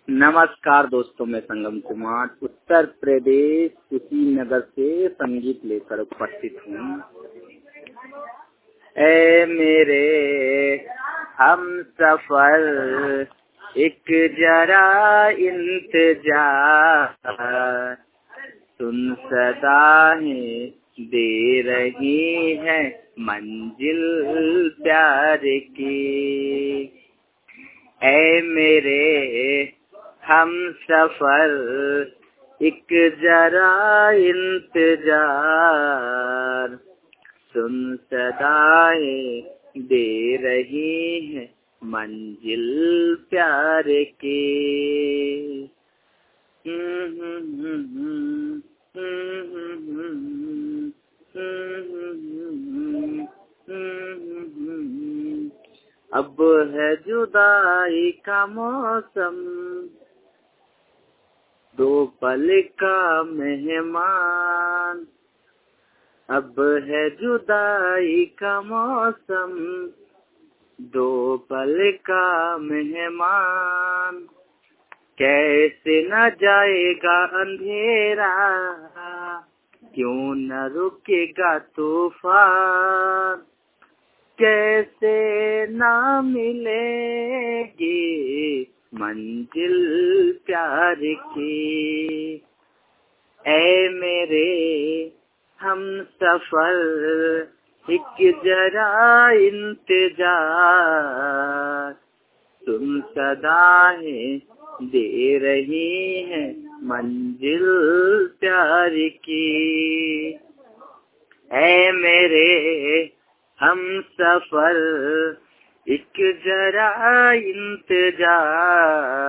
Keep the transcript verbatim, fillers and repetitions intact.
नमस्कार दोस्तों, मैं संगम कुमार उत्तर प्रदेश कुशीनगर से संगीत लेकर उपस्थित हूँ। ए मेरे हम सफर एक जरा इंतजार, सुन सदाएं दे रही है मंजिल प्यार की। ए मेरे हम सफर एक जरा इंतजार, सुन सदाएं दे रही है मंजिल प्यार की। अब है जुदाई का मौसम, दो पल का मेहमान। अब है जुदाई का मौसम, दो पल का मेहमान। कैसे न जाएगा अंधेरा, क्यों न रुकेगा तूफान। कैसे ना मिलेगी मंजिल प्यार की। ऐ मेरे हम सफर एक जरा इंतजार, तुम सदाएं दे रही हैं मंजिल प्यार की। ऐ मेरे हम सफर एक जरा इंतजार,